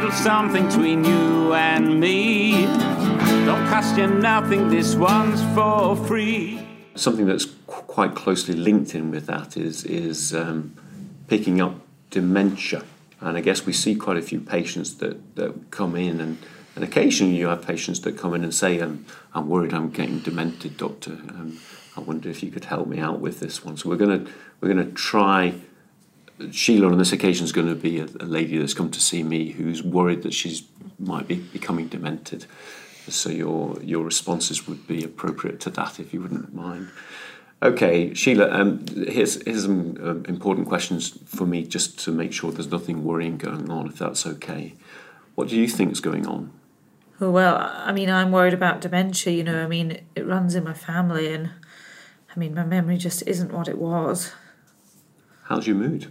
little something between you and me. Don't cost you nothing, this one's for free. Something that's quite closely linked in with that is picking up dementia. And I guess we see quite a few patients that come in, and occasionally you have patients that come in and say, I'm worried I'm getting demented, doctor. I wonder if you could help me out with this one. So we're gonna try. Sheila on this occasion is going to be a lady that's come to see me who's worried that she might be becoming demented. So your responses would be appropriate to that, if you wouldn't mind. Okay, Sheila, here's some important questions for me, just to make sure there's nothing worrying going on, if that's okay. What do you think is going on? Oh, well, I mean, I'm worried about dementia, you know. I mean, it runs in my family, and I mean, my memory just isn't what it was. How's your mood?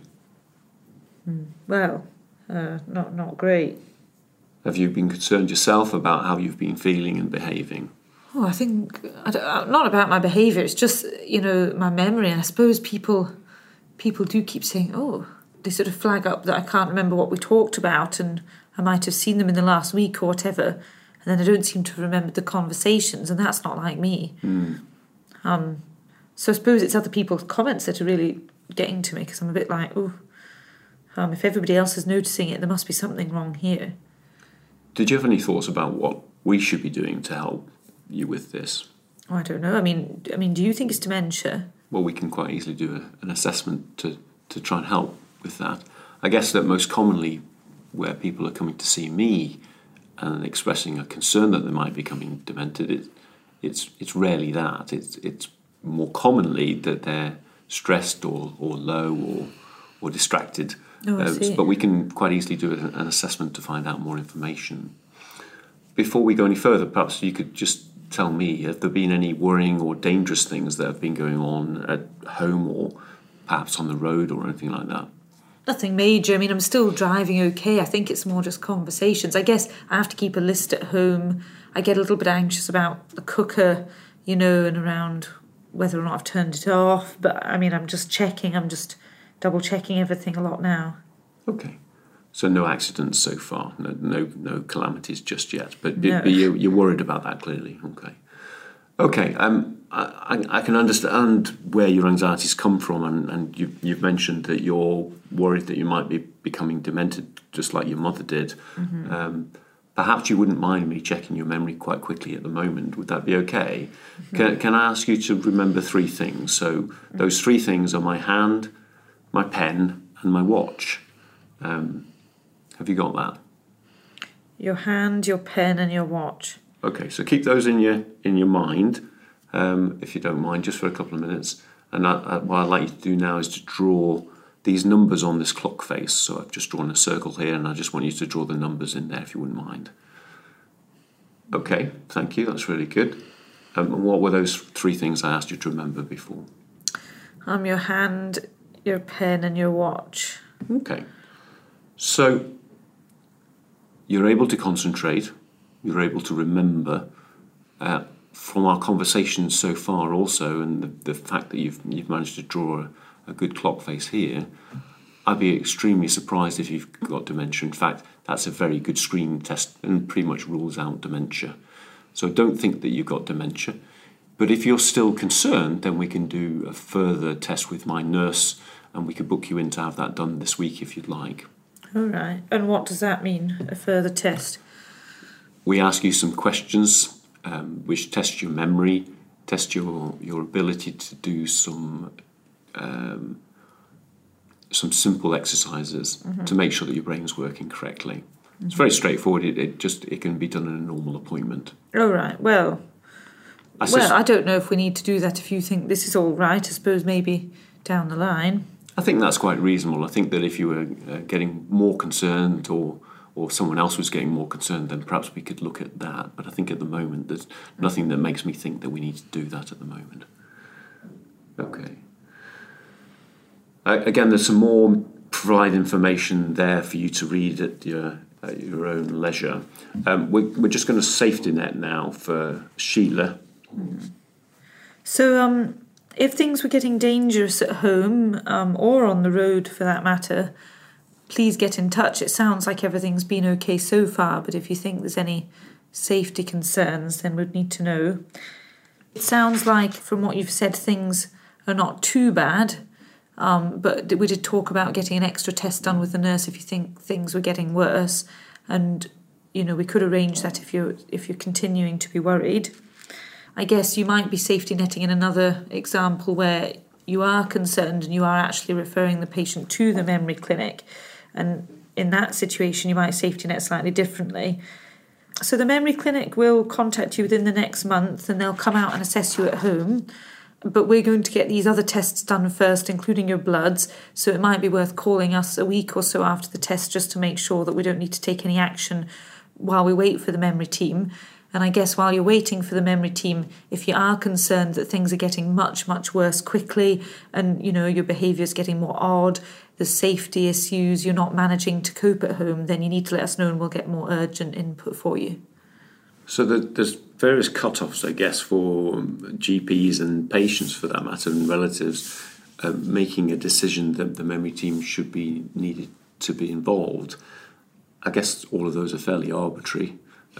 Well, not great. Have you been concerned yourself about how you've been feeling and behaving? Oh, I think, not about my behaviour, it's just, you know, my memory. And I suppose people do keep saying, oh, they sort of flag up that I can't remember what we talked about, and I might have seen them in the last week or whatever, and then I don't seem to have remembered the conversations, and that's not like me. So I suppose it's other people's comments that are really getting to me, because I'm a bit like, if everybody else is noticing it, there must be something wrong here. Did you have any thoughts about what we should be doing to help you with this? Oh, I don't know. I mean, do you think it's dementia? Well, we can quite easily do an assessment to try and help with that. I guess that most commonly where people are coming to see me and expressing a concern that they might be becoming demented, it's rarely that. It's more commonly that they're stressed or low or distracted. Oh, I see. But we can quite easily do an assessment to find out more information. Before we go any further, perhaps you could just tell me, have there been any worrying or dangerous things that have been going on at home or perhaps on the road or anything like that? Nothing major. I mean, I'm still driving okay. I think it's more just conversations. I guess I have to keep a list at home. I get a little bit anxious about the cooker, you know, and around whether or not I've turned it off. But, I mean, I'm just double-checking everything a lot now. Okay. So no accidents so far, no calamities just yet. But No. you're worried about that, clearly. Okay. I can understand where your anxieties come from, and you've mentioned that you're worried that you might be becoming demented, just like your mother did. Mm-hmm. Perhaps you wouldn't mind me checking your memory quite quickly at the moment. Would that be okay? Mm-hmm. Can I ask you to remember three things? So those three things are my hand, my pen, and my watch. Have you got that? Your hand, your pen, and your watch. Okay, so keep those in your mind, if you don't mind, just for a couple of minutes. And what I'd like you to do now is to draw these numbers on this clock face. So I've just drawn a circle here, and I just want you to draw the numbers in there, if you wouldn't mind. Okay, thank you. That's really good. And what were those three things I asked you to remember before? Your hand, your pen, and your watch. Okay. So you're able to concentrate. You're able to remember from our conversations so far also, and the fact that you've managed to draw a good clock face here, I'd be extremely surprised if you've got dementia. In fact, that's a very good screening test and pretty much rules out dementia. So don't think that you've got dementia. But if you're still concerned, then we can do a further test with my nurse, and we could book you in to have that done this week if you'd like. All right. And what does that mean, a further test? We ask you some questions which test your memory, test your ability to do some simple exercises to make sure that your brain's working correctly. Mm-hmm. It's very straightforward. It can be done in a normal appointment. All right. Well, I don't know if we need to do that if you think this is all right. I suppose maybe down the line. I think that's quite reasonable. I think that if you were getting more concerned or someone else was getting more concerned, then perhaps we could look at that. But I think at the moment there's nothing that makes me think that we need to do that at the moment. Okay. Again, there's some more provide information there for you to read at your own leisure. We're just going to safety net now for Sheila. Mm-hmm. So, if things were getting dangerous at home, or on the road for that matter, please get in touch. It sounds like everything's been okay so far, but if you think there's any safety concerns, then we'd need to know. It sounds like, from what you've said, things are not too bad, but we did talk about getting an extra test done with the nurse if you think things were getting worse, and we could arrange that if you're continuing to be worried. I guess you might be safety netting in another example where you are concerned and you are actually referring the patient to the memory clinic, and in that situation you might safety net slightly differently. So the memory clinic will contact you within the next month and they'll come out and assess you at home. But we're going to get these other tests done first, including your bloods. So it might be worth calling us a week or so after the test just to make sure that we don't need to take any action while we wait for the memory team. And I guess while you're waiting for the memory team, if you are concerned that things are getting much, much worse quickly and, your behaviour is getting more odd, the safety issues, you're not managing to cope at home, then you need to let us know and we'll get more urgent input for you. So there's various cut-offs, I guess, for GPs and patients, for that matter, and relatives, making a decision that the memory team should be needed to be involved. I guess all of those are fairly arbitrary.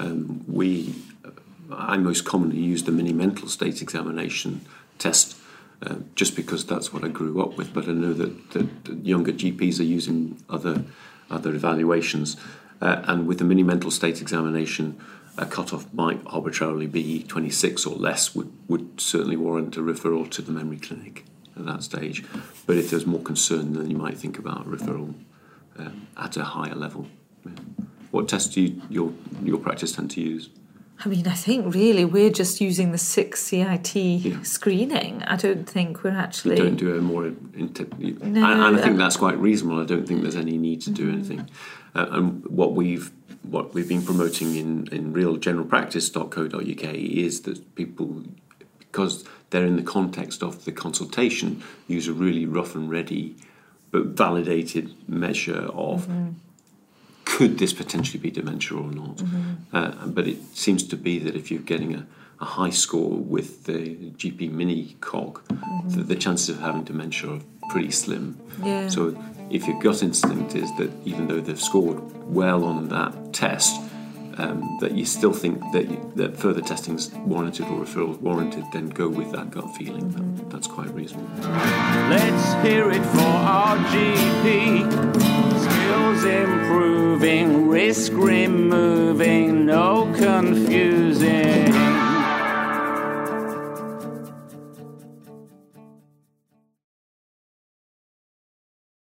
I most commonly use the mini mental state examination test just because that's what I grew up with, but I know that younger GPs are using other evaluations, and with the mini mental state examination, a cut-off might arbitrarily be 26 or less would certainly warrant a referral to the memory clinic at that stage. But if there's more concern, then you might think about a referral at a higher level. Yeah. What tests do your practice tend to use? I mean, I think really we're just using the 6 CIT screening. I don't think we're actually... You don't do a more... and I think that's quite reasonable. I don't think there's any need to do anything. And what we've been promoting in realgeneralpractice.co.uk is that people, because they're in the context of the consultation, use a really rough and ready but validated measure of could this potentially be dementia or not. But it seems to be that if you're getting a high score with the GP mini cog, the chances of having dementia are pretty slim. Yeah. So if your gut instinct is that even though they've scored well on that test, that you still think that further testing's warranted or referral's warranted, then go with that gut feeling. That's quite reasonable. Let's hear it for our GP. Skills improving, risk removing, no confusion.